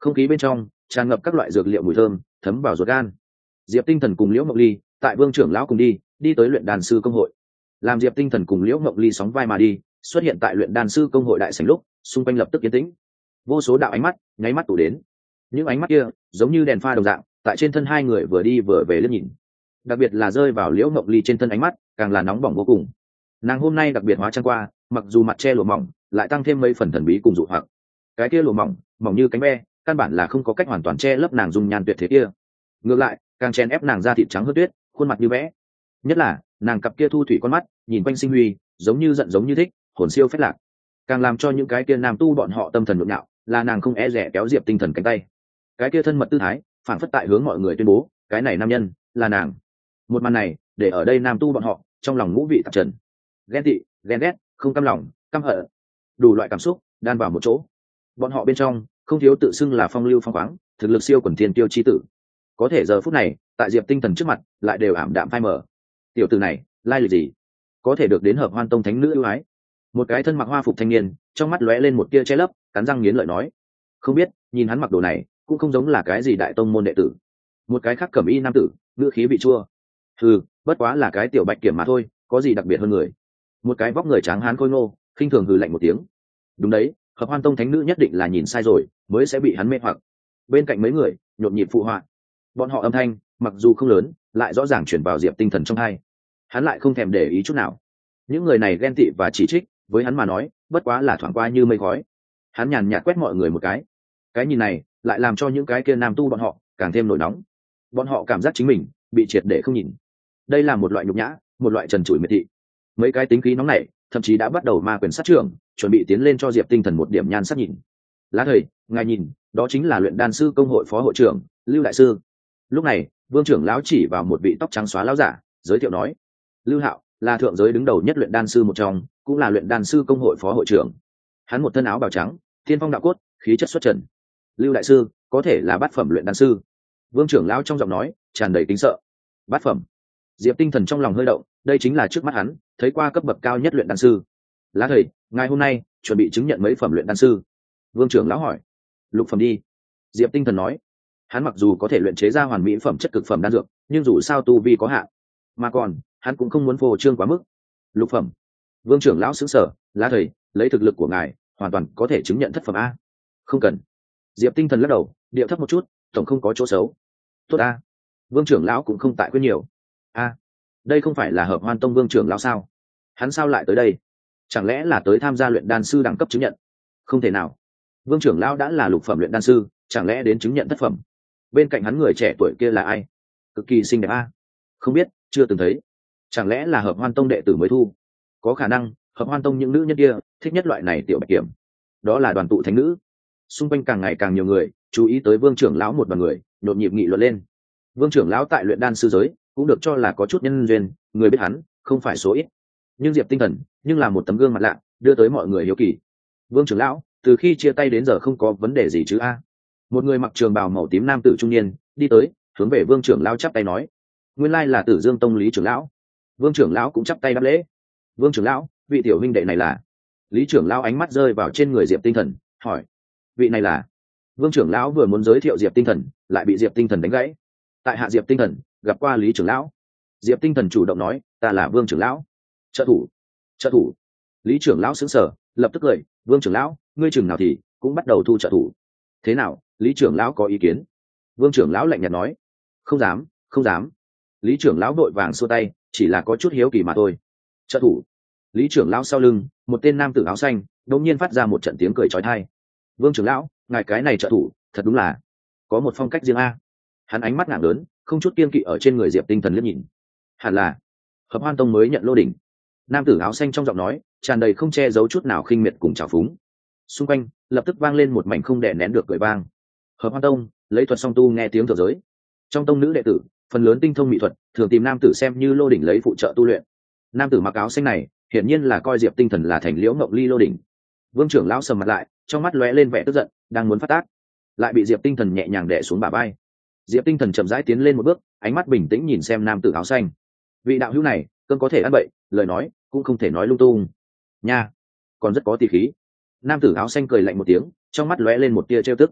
[SPEAKER 1] không khí bên trong tràn ngập các loại dược liệu mùi thơm thấm vào ruột gan. Diệp Tinh Thần cùng Liễu Mộng Ly tại Vương trưởng lão cùng đi đi tới luyện đan sư công hội. Làm Diệp Tinh Thần cùng Liễu Mộng Ly sóng vai mà đi xuất hiện tại luyện đan sư công hội đại sảnh lúc, xung quanh lập tức yên tĩnh. Vô số đạo ánh mắt nháy mắt tụ đến. Những ánh mắt kia giống như đèn pha đồng dạng tại trên thân hai người vừa đi vừa về liếc nhìn, đặc biệt là rơi vào Liễu Mộng Ly trên thân ánh mắt càng là nóng bỏng vô cùng. Nàng hôm nay đặc biệt hóa trang qua, mặc dù mặt che lụa mỏng lại tăng thêm mấy phần thần bí cùng dụ hoặc. Cái kia lụa mỏng mỏng như cánh ve, căn bản là không có cách hoàn toàn che lấp nàng dung nhan tuyệt thế kia, ngược lại càng chen ép nàng da thịt trắng hơn tuyết, khuôn mặt như vẽ. Nhất là nàng cặp kia thu thủy con mắt nhìn quanh sinh huy, giống như giận giống như thích, hồn siêu phách lạc. Càng làm cho những cái kia nam tu bọn họ tâm thần nhộn nhạo là nàng không e rẻ kéo Diệp Tinh Thần cánh tay, cái kia thân mật tư thái phản phất tại hướng mọi người tuyên bố cái này nam nhân là nàng. Một màn này để ở đây nam tu bọn họ trong lòng ngũ vị tạp trần, ghen tị, ghen ghét, không cam lòng, căm hận, đủ loại cảm xúc đan vào một chỗ. Bọn họ bên trong không thiếu tự xưng là phong lưu phong khoáng, thực lực siêu quần thiên tiêu chi tử, có thể giờ phút này tại Diệp Tinh Thần trước mặt lại đều ảm đạm phai mờ. Tiểu tử này lai lịch gì có thể được đến Hợp Hoan Tông thánh nữ ưu ái? Một cái thân mặc hoa phục thanh niên trong mắt lóe lên một tia che lấp, cắn răng nghiến lợi nói, không biết, nhìn hắn mặc đồ này cũng không giống là cái gì đại tông môn đệ tử. Một cái khác cẩm y nam tử ngữ khí bị chua, ừ, bất quá là cái tiểu bạch kiểm mà thôi, có gì đặc biệt hơn người. Một cái vóc người tráng hán khôi ngô khinh thường hừ lạnh một tiếng, đúng đấy, Hợp Hoan Tông thánh nữ nhất định là nhìn sai rồi mới sẽ bị hắn mê hoặc. Bên cạnh mấy người nhộn nhịp phụ họa, bọn họ âm thanh mặc dù không lớn lại rõ ràng chuyển vào Diệp Tinh Thần trong hai, hắn lại không thèm để ý chút nào. Những người này ghen tị và chỉ trích với hắn mà nói bất quá là thoảng qua như mây khói. Hắn nhàn nhạt quét mọi người một cái, cái nhìn này lại làm cho những cái kia nam tu bọn họ càng thêm nổi nóng. Bọn họ cảm giác chính mình bị triệt để không nhìn. Đây là một loại nhục nhã, một loại trần trụi miệt thị. Mấy cái tính khí nóng này thậm chí đã bắt đầu ma quyền sát trưởng, chuẩn bị tiến lên cho Diệp Tinh Thần một điểm nhan sắc nhìn. Lá thầy, ngài nhìn, đó chính là luyện đan sư công hội phó hội trưởng Lưu đại sư. Lúc này Vương trưởng lão chỉ vào một vị tóc trắng xóa lão giả giới thiệu nói, Lưu Hạo là thượng giới đứng đầu nhất luyện đan sư một trong, cũng là luyện đan sư công hội phó hội trưởng. Hắn một thân áo bào trắng, thiên phong đạo cốt, khí chất xuất trần. Lưu đại sư có thể là bát phẩm luyện đan sư. Vương trưởng lão trong giọng nói tràn đầy kính sợ. Bát phẩm? Diệp Tinh Thần trong lòng hơi động, đây chính là trước mắt hắn thấy qua cấp bậc cao nhất luyện đan sư. Lá thầy, ngài hôm nay chuẩn bị chứng nhận mấy phẩm luyện đan sư? Vương trưởng lão hỏi. Lục phẩm đi. Diệp Tinh Thần nói. Hắn mặc dù có thể luyện chế ra hoàn mỹ phẩm chất cực phẩm đan dược, nhưng dù sao tu vi có hạn, mà còn hắn cũng không muốn phô trương quá mức. Lục phẩm? Vương trưởng lão sững sờ. Lá thầy, lấy thực lực của ngài hoàn toàn có thể chứng nhận thất phẩm a. Không cần. Diệp Tinh Thần lắc đầu, điệu thấp một chút, tổng không có chỗ xấu. Tốt a. Vương trưởng lão cũng không tại khuyên nhiều. A, đây không phải là Hợp Hoan Tông Vương trưởng lão sao? Hắn sao lại tới đây? Chẳng lẽ là tới tham gia luyện đan sư đẳng cấp chứng nhận? Không thể nào. Vương trưởng lão đã là lục phẩm luyện đan sư, chẳng lẽ đến chứng nhận thất phẩm? Bên cạnh hắn người trẻ tuổi kia là ai? Cực kỳ xinh đẹp a. Không biết, chưa từng thấy. Chẳng lẽ là Hợp Hoan Tông đệ tử mới thu? Có khả năng Hợp Hoan Tông những nữ nhân kia thích nhất loại này tiểu bạch kiểm. Đó là đoàn tụ thánh nữ. Xung quanh càng ngày càng nhiều người chú ý tới Vương trưởng lão một đoàn người, nhộn nhịp nghị luận lên. Vương trưởng lão tại luyện đan sư giới cũng được cho là có chút nhân duyên, người biết hắn không phải số ít. Nhưng Diệp Tinh Thần nhưng là một tấm gương mặt lạ, đưa tới mọi người hiếu kỳ. Vương trưởng lão từ khi chia tay đến giờ không có vấn đề gì chứ a? Một người mặc trường bào màu tím nam tử trung niên đi tới, hướng về Vương trưởng lão chắp tay nói, nguyên lai là Tử Dương Tông Lý trưởng lão. Vương trưởng lão cũng chắp tay đáp lễ. Vương trưởng lão, vị tiểu huynh đệ này là? Lý trưởng lão ánh mắt rơi vào trên người Diệp Tinh Thần, hỏi, vị này là? Vương trưởng lão vừa muốn giới thiệu Diệp Tinh Thần, lại bị Diệp Tinh Thần đánh gãy. Tại hạ Diệp Tinh Thần gặp qua Lý trưởng lão. Diệp Tinh Thần chủ động nói, ta là Vương trưởng lão. Trợ thủ? Trợ thủ? Lý trưởng lão sững sờ, lập tức cười, Vương trưởng lão, ngươi chừng nào thì cũng bắt đầu thu trợ thủ. Thế nào, Lý trưởng lão có ý kiến? Vương trưởng lão lạnh nhạt nói, không dám, không dám. Lý trưởng lão vội vàng xua tay, chỉ là có chút hiếu kỳ mà thôi. Trợ thủ? Lý trưởng lão sau lưng một tên nam tử áo xanh đột nhiên phát ra một trận tiếng cười chói tai. Vương trưởng lão, ngài cái này trợ thủ thật đúng là có một phong cách riêng a. Hắn ánh mắt ngạc lớn, không chút kiên kỵ ở trên người Diệp Tinh Thần liếc nhìn. Hẳn là Hợp Hoan Tông mới nhận lô đỉnh. Nam tử áo xanh trong giọng nói tràn đầy không che giấu chút nào khinh miệt cùng trào phúng. Xung quanh lập tức vang lên một mảnh không đè nén được cười vang. Hợp Hoan Tông lấy thuật song tu nghe tiếng thượng giới. Trong tông nữ đệ tử phần lớn tinh thông mỹ thuật, thường tìm nam tử xem như lô đỉnh lấy phụ trợ tu luyện. Nam tử mặc áo xanh này hiển nhiên là coi Diệp Tinh Thần là thành Liễu Ngộng Ly lô đỉnh. Vương trưởng lão sầm mặt lại, trong mắt lóe lên vẻ tức giận, đang muốn phát tác, lại bị Diệp Tinh Thần nhẹ nhàng đè xuống bả vai. Diệp Tinh Thần chậm rãi tiến lên một bước, ánh mắt bình tĩnh nhìn xem nam tử áo xanh. Vị đạo hữu này cơn có thể ăn bậy, lời nói cũng không thể nói lung tung nha, còn rất có tỷ khí. Nam tử áo xanh cười lạnh một tiếng, trong mắt lóe lên một tia trêu tức.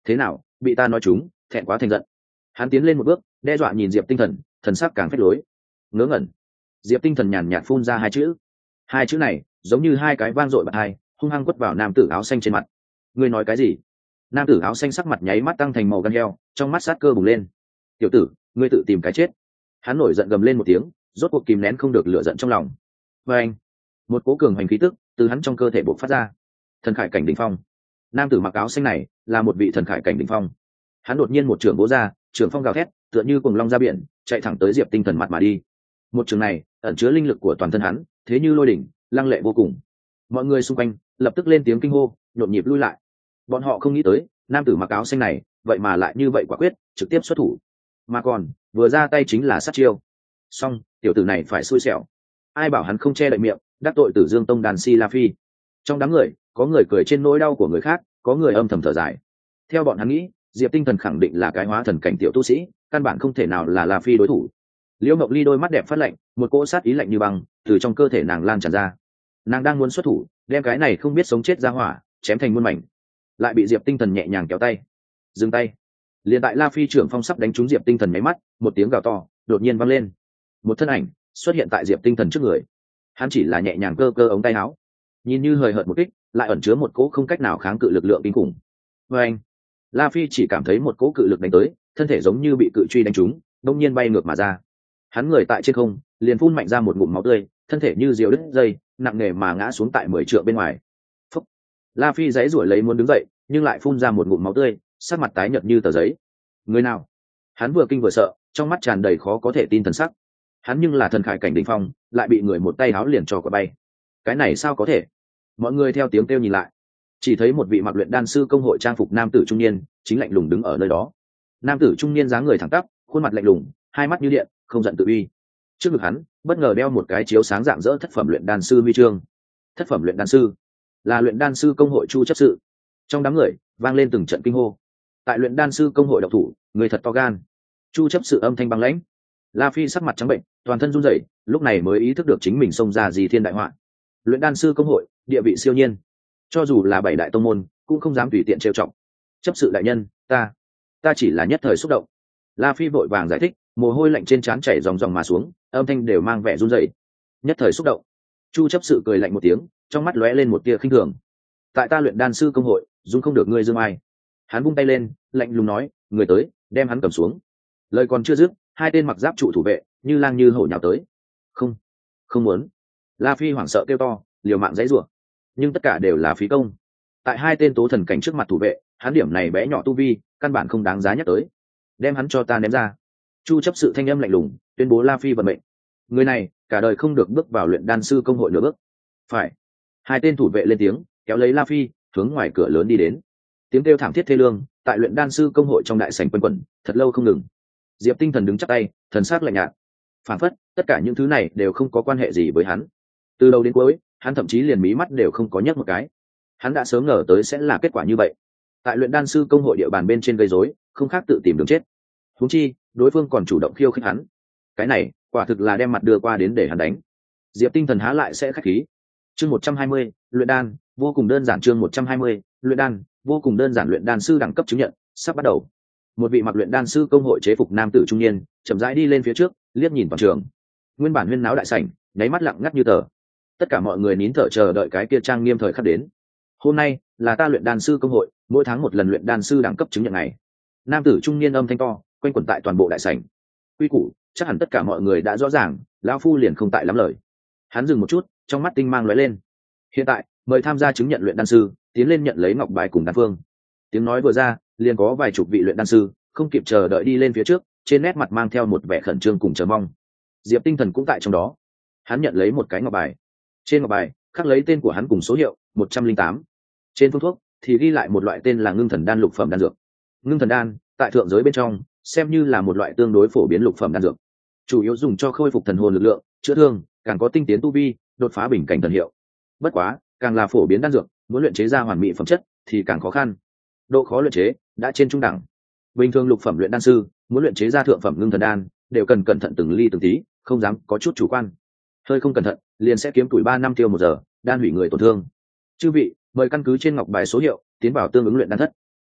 [SPEAKER 1] thế nào, bị ta nói chúng, thẹn quá thành giận. Hắn tiến lên một bước, đe dọa nhìn Diệp Tinh Thần, thần sắc càng phách lối. Ngớ ngẩn. Diệp Tinh Thần nhàn nhạt phun ra hai chữ. Hai chữ này giống như hai cái vang dội bật hai, hung hăng quất vào nam tử áo xanh trên mặt. Ngươi nói cái gì? Nam tử áo xanh sắc mặt nháy mắt tăng thành màu gan heo, trong mắt sát cơ bùng lên. Tiểu tử, ngươi tự tìm cái chết. Hắn nổi giận gầm lên một tiếng, rốt cuộc kìm nén không được lửa giận trong lòng. Và anh, một cỗ cường hành khí tức từ hắn trong cơ thể bộc phát ra. Thần khải cảnh đỉnh phong. Nam tử mặc áo xanh này là một vị thần khải cảnh đỉnh phong. Hắn đột nhiên một trường vỗ ra, trường phong gào thét, tựa như cuồng long ra biển, chạy thẳng tới Diệp Tinh Thần mặt mà đi. Một trường này ẩn chứa linh lực của toàn thân hắn, thế như lôi đỉnh, lăng lệ vô cùng. Mọi người xung quanh lập tức lên tiếng kinh hô, nhộn nhịp lui lại. Bọn họ không nghĩ tới, nam tử mặc áo xanh này vậy mà lại như vậy quả quyết, trực tiếp xuất thủ, mà còn vừa ra tay chính là sát chiêu. Xong, tiểu tử này phải xui xẻo. Ai bảo hắn không che đậy miệng, đắc tội Tử Dương Tông đàn Si La Phi. Trong đám người, có người cười trên nỗi đau của người khác, có người âm thầm thở dài. Theo bọn hắn nghĩ, Diệp Tinh Thần khẳng định là cái hóa thần cảnh tiểu tu sĩ, căn bản không thể nào là La Phi đối thủ. Liễu Ngọc Ly đôi mắt đẹp phát lạnh, một cỗ sát ý lạnh như băng từ trong cơ thể nàng lan tràn ra. Nàng đang muốn xuất thủ, đem cái này không biết sống chết ra hỏa chém thành muôn mảnh, lại bị Diệp Tinh Thần nhẹ nhàng kéo tay. Dừng tay. Liền tại La Phi trưởng phong sắp đánh trúng Diệp Tinh Thần mấy mắt, một tiếng gào to đột nhiên vang lên. Một thân ảnh xuất hiện tại Diệp Tinh Thần trước người. Hắn chỉ là nhẹ nhàng cơ cơ ống tay áo, nhìn như hời hợt một kích, lại ẩn chứa một cỗ không cách nào kháng cự lực lượng kinh khủng. Và anh, La Phi chỉ cảm thấy một cỗ cự lực đánh tới, thân thể giống như bị cự truy đánh trúng, đột nhiên bay ngược mà ra. Hắn người tại trên không, liền phun mạnh ra một ngụm máu tươi, thân thể như diều đứt dây, nặng nề mà ngã xuống tại mười trượng bên ngoài. Phúc. La Phi giãy giụa lấy muốn đứng dậy, nhưng lại phun ra một ngụm máu tươi, sắc mặt tái nhợt như tờ giấy. Người nào? Hắn vừa kinh vừa sợ, trong mắt tràn đầy khó có thể tin thần sắc. Hắn nhưng là thần khải cảnh đỉnh phong, lại bị người một tay háo liền cho quả bay. Cái này sao có thể? Mọi người theo tiếng kêu nhìn lại, chỉ thấy một vị mặc luyện đan sư công hội trang phục nam tử trung niên, chính lạnh lùng đứng ở nơi đó. Nam tử trung niên dáng người thẳng tắp, khuôn mặt lạnh lùng, hai mắt như điện, không giận tự uy. Trước ngực hắn bất ngờ đeo một cái chiếu sáng dạng dỡ thất phẩm luyện đan sư huy chương. Thất phẩm luyện đan sư là luyện đan sư công hội Chu chấp sự. Trong đám người vang lên từng trận kinh hô. Tại luyện đan sư công hội độc thủ, người thật to gan. Chu chấp sự âm thanh băng lãnh. La Phi sắc mặt trắng bệnh, toàn thân run rẩy, lúc này mới ý thức được chính mình xông ra gì thiên đại họa. Luyện đan sư công hội địa vị siêu nhiên, cho dù là bảy đại tông môn cũng không dám tùy tiện trêu chọc. Chấp sự đại nhân, ta ta chỉ là nhất thời xúc động. La Phi vội vàng giải thích, mồ hôi lạnh trên trán chảy ròng ròng mà xuống, âm thanh đều mang vẻ run rẩy. Nhất thời xúc động. Chu chấp sự cười lạnh một tiếng, trong mắt lóe lên một tia khinh thường. Tại ta luyện đan sư công hội, dung không được ngươi dương ai. Hắn vung tay lên, lạnh lùng nói, người tới, đem hắn cầm xuống. Lời còn chưa dứt, hai tên mặc giáp trụ thủ vệ như lang như hổ nhào tới. Không, không muốn. La Phi hoảng sợ kêu to, liều mạng giãy giụa. Nhưng tất cả đều là phí công. Tại hai tên tố thần cảnh trước mặt thủ vệ, hắn điểm này bé nhỏ tu vi, căn bản không đáng giá nhắc tới. Đem hắn cho ta ném ra. Chu chấp sự thanh âm lạnh lùng tuyên bố La Phi vận mệnh. Người này cả đời không được bước vào luyện đan sư công hội nửa bước. Phải. Hai tên thủ vệ lên tiếng, kéo lấy La Phi hướng ngoài cửa lớn đi đến. Tiếng kêu thảm thiết thê lương tại luyện đan sư công hội trong đại sảnh quanh quẩn thật lâu không ngừng. Diệp Tinh Thần đứng chắp tay, thần sắc lạnh nhạt. Phản phất tất cả những thứ này đều không có quan hệ gì với hắn. Từ đầu đến cuối, hắn thậm chí liền mí mắt đều không có nhấc một cái. Hắn đã sớm ngờ tới sẽ là kết quả như vậy. Tại luyện đan sư công hội địa bàn bên trên gây rối, không khác tự tìm đường chết. Huống chi, đối phương còn chủ động khiêu khích hắn. Cái này, quả thực là đem mặt đưa qua đến để hắn đánh. Diệp Tinh Thần há lại sẽ khách khí. Chương một trăm hai mươi, luyện đan, vô cùng đơn giản chương một trăm hai mươi, luyện đan, vô cùng đơn giản luyện đan sư đẳng cấp chứng nhận, sắp bắt đầu. Một vị mặc luyện đan sư công hội chế phục nam tử trung niên, chậm rãi đi lên phía trước, liếc nhìn toàn trường. Nguyên bản huyên náo đại sảnh, nháy mắt lặng ngắt như tờ. Tất cả mọi người nín thở chờ đợi cái kia trang nghiêm thời khắc đến. Hôm nay là ta luyện đan sư công hội, mỗi tháng một lần luyện đan sư đẳng cấp chứng nhận này. Nam tử trung niên âm thanh to, quanh quẩn tại toàn bộ đại sảnh. Quy củ, chắc hẳn tất cả mọi người đã rõ ràng, lão phu liền không tại lắm lời. Hắn dừng một chút, trong mắt tinh mang lóe lên. Hiện tại, mời tham gia chứng nhận luyện đan sư, tiến lên nhận lấy ngọc bài cùng đan phương. Tiếng nói vừa ra, liền có vài chục vị luyện đan sư không kịp chờ đợi đi lên phía trước, trên nét mặt mang theo một vẻ khẩn trương cùng chờ mong. Diệp Tinh Thần cũng tại trong đó. Hắn nhận lấy một cái ngọc bài. Trên ngọc bài khắc lấy tên của hắn cùng số hiệu một trăm linh tám. Trên phương thuốc thì ghi lại một loại tên là ngưng thần đan lục phẩm đan dược. Ngưng thần đan tại thượng giới bên trong xem như là một loại tương đối phổ biến lục phẩm đan dược, chủ yếu dùng cho khôi phục thần hồn lực lượng, chữa thương, càng có tinh tiến tu vi, đột phá bình cảnh thần hiệu. Bất quá, càng là phổ biến đan dược, muốn luyện chế ra hoàn mỹ phẩm chất thì càng khó khăn. Độ khó luyện chế đã trên trung đẳng. Bình thường lục phẩm luyện đan sư muốn luyện chế ra thượng phẩm ngưng thần đan, đều cần cẩn thận từng ly từng tí, không dám có chút chủ quan. Hơi không cẩn thận, liền sẽ kiếm tuổi ba năm tiêu một giờ, đan hủy người tổn thương. Chư vị, mời căn cứ trên ngọc bài số hiệu, tiến vào tương ứng luyện đan thất.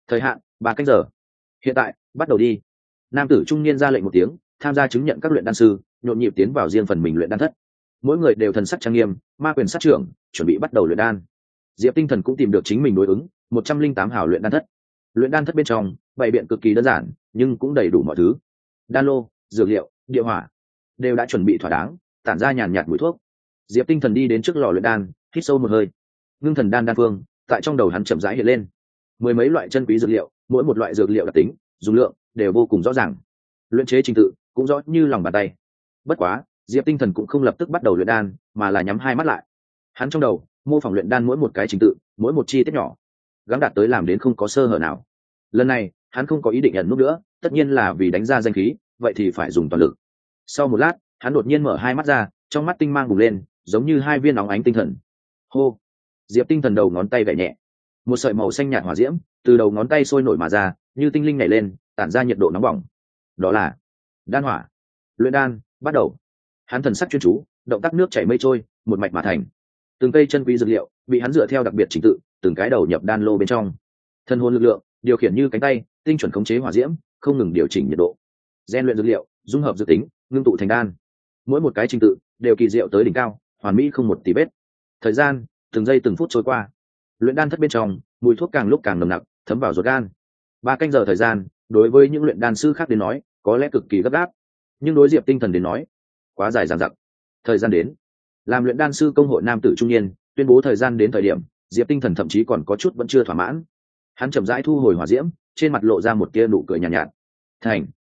[SPEAKER 1] thời hạn ba canh giờ. Hiện tại bắt đầu đi. Nam tử trung niên ra lệnh một tiếng, tham gia chứng nhận các luyện đan sư nhộn nhịp tiến vào riêng phần mình luyện đan thất. Mỗi người đều thần sắc trang nghiêm, ma quyền sát trưởng, chuẩn bị bắt đầu luyện đan. Diệp Tinh Thần cũng tìm được chính mình đối ứng một trăm linh tám hào luyện đan thất. Luyện đan thất bên trong bày biện cực kỳ đơn giản, nhưng cũng đầy đủ mọi thứ. Đan lô, dược liệu, địa hỏa đều đã chuẩn bị thỏa đáng, tản ra nhàn nhạt mùi thuốc. Diệp Tinh Thần đi đến trước lò luyện đan, hít sâu một hơi. Ngưng thần đan đan phương tại trong đầu hắn chậm rãi hiện lên. Mười mấy loại chân quý dược liệu, mỗi một loại dược liệu đặc tính, dùng lượng đều vô cùng rõ ràng. Luyện chế trình tự cũng rõ như lòng bàn tay. Bất quá, Diệp Tinh Thần cũng không lập tức bắt đầu luyện đan, mà là nhắm hai mắt lại. Hắn trong đầu mô phỏng luyện đan mỗi một cái trình tự, mỗi một chi tiết nhỏ, gắng đạt tới làm đến không có sơ hở nào. Lần này, hắn không có ý định nhận nút nữa, tất nhiên là vì đánh ra danh khí, vậy thì phải dùng toàn lực. Sau một lát, hắn đột nhiên mở hai mắt ra, trong mắt tinh mang bùng lên, giống như hai viên nóng ánh tinh thần. Hô! Diệp Tinh Thần đầu ngón tay gảy nhẹ, một sợi màu xanh nhạt hỏa diễm từ đầu ngón tay sôi nổi mà ra, như tinh linh nhảy lên, tản ra nhiệt độ nóng bỏng. Đó là đan hỏa. Luyện đan bắt đầu. Hắn thần sắc chuyên chú, động tác nước chảy mây trôi, một mạch mà thành. Từng cây chân quý dược liệu bị hắn dựa theo đặc biệt trình tự, từng cái đầu nhập đan lô bên trong. Thân hồn lực lượng điều khiển như cánh tay, tinh chuẩn khống chế hỏa diễm, không ngừng điều chỉnh nhiệt độ. Gen luyện dược liệu, dung hợp dược tính, ngưng tụ thành đan. Mỗi một cái trình tự đều kỳ diệu tới đỉnh cao, hoàn mỹ không một tì vết. Thời gian từng giây từng phút trôi qua. Luyện đan thất bên trong, mùi thuốc càng lúc càng nồng nặc, thấm vào ruột gan. Ba canh giờ thời gian, đối với những luyện đan sư khác đến nói, có lẽ cực kỳ gấp gáp, nhưng đối Diệp Tinh Thần đến nói, quá dài dằng dặc. Thời gian đến, làm luyện đan sư công hội nam tử trung niên tuyên bố thời gian đến thời điểm, Diệp Tinh Thần thậm chí còn có chút vẫn chưa thỏa mãn. Hắn chậm rãi thu hồi hỏa diễm, trên mặt lộ ra một tia nụ cười nhàn nhạt, nhạt. Thành.